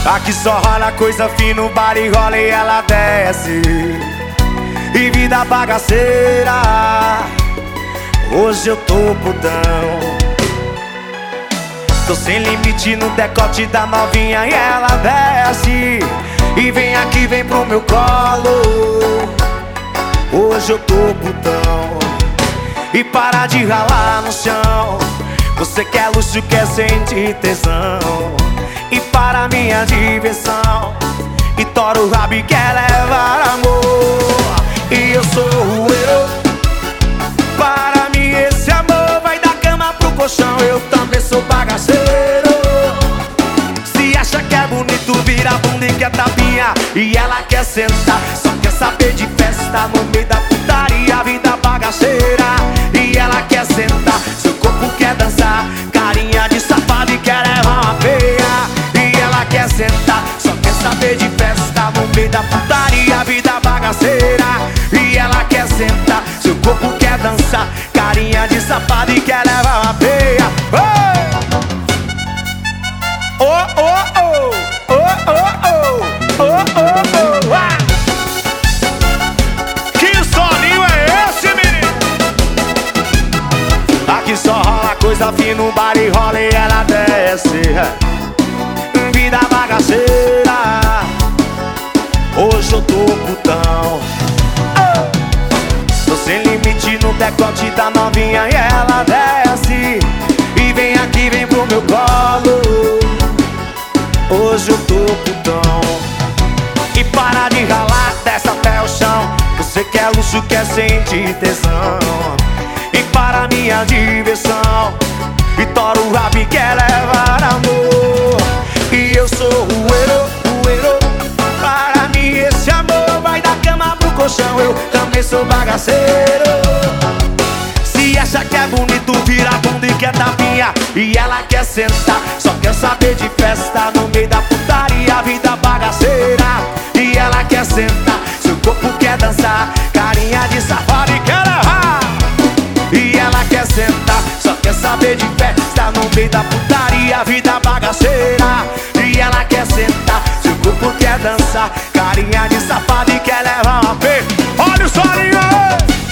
Aqui só rola coisa fina, o bar e rola e ela desce. E vida bagaceira, hoje eu tô putão. Tô sem limite no decote da novinha e ela desce. E vem aqui, vem pro meu colo, hoje eu tô putão. E para de ralar no chão, você quer luxo, quer sentir tesão. E para minha diversão, e tora o rabo e quer levar amor. E eu sou o eu. Para mim esse amor vai da cama pro colchão. Eu também sou bagaceiro. Se acha que é bonito, vira a bunda e quer tapinha. E ela quer sentar, só quer saber de festa no meio da putaria, vida bagaceira. E ela quer sentar, seu corpo quer dançar, carinha de safado e quer levar uma peia. E ela quer sentar, só quer saber de festa no meio da putaria, vida bagaceira. E ela quer sentar, seu corpo quer dançar, carinha de safado e quer levar uma peia. Oh, oh, oh, oh, oh, oh, oh, oh, oh, ah. Que soninho é esse, menino? Aqui só rola coisa fina, o bar e rola e ela desce. Vida bagaceira, hoje eu tô putão. Tô sem limite no decote da novinha e ela desce. E vem aqui, vem pro meu colo, hoje eu tô putão. E para de ralar, desce até o chão, você quer luxo, quer sentir tesão. E para minha diversão, e tora o rabo e quer levar amor. E eu sou o herói. Para mim esse amor vai da cama pro colchão. Eu também sou bagaceiro. Se acha que é bonito, vira a bunda e quer tapinha. E ela quer sentar, só quer saber de festa no meio da putaria, vida bagaceira. E ela quer sentar, seu corpo quer dançar, carinha de safado e quer levar. E ela quer sentar, só quer saber de festa no meio da putaria, vida bagaceira. E ela quer sentar, seu corpo quer dançar, carinha de safado e quer levar uma pé. Olha o solinho!